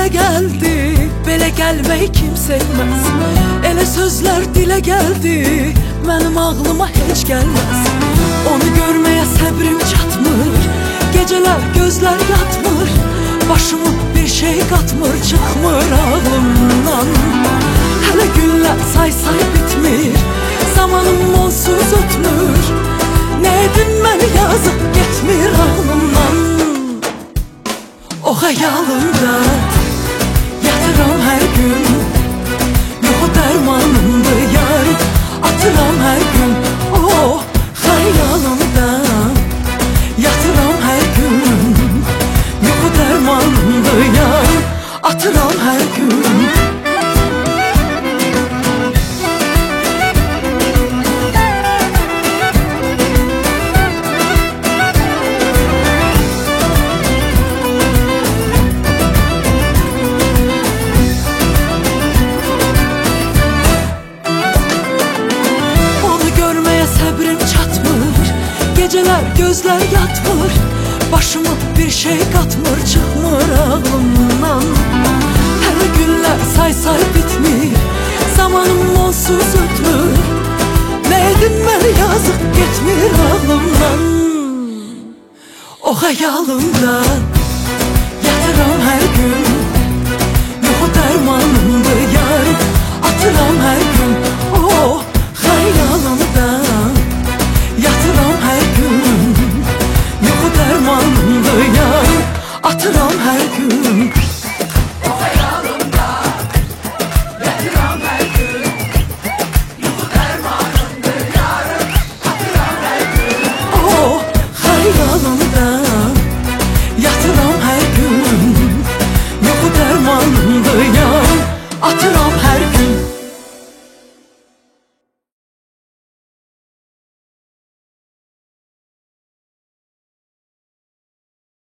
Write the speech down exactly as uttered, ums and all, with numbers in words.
geldi, belə gəlmək kim sevməz. Elə sözlər dilə gəldi, mənim ağlıma heç gəlməz. Onu görməyə səbrim çatmır, gecələr gözlər yatmır, başımı bir şey qatmır, çıxmır ağlımdan. Hələ günlər say say bitmir, zamanım onsuz ötmür. Nə edim mən yazıq getmir ağlımdan. O xəyalımda yatıram hər gün, yox o dərmanımdır yarım, atıram hər gün. O xəyalımda yatıram hər gün, yox o dərmanımdır yarım, atıram hər gün. Geceler gözler yatmır, başıma bir şey katmır, çıkmır ağlımdan. Her günler say say bitmir, zamanım onsuz ötmür. Ne edim ben yazık getmir ağlımdan. O xəyalımda yatıram her gün, yox o dərmanımdır yarım, atıram her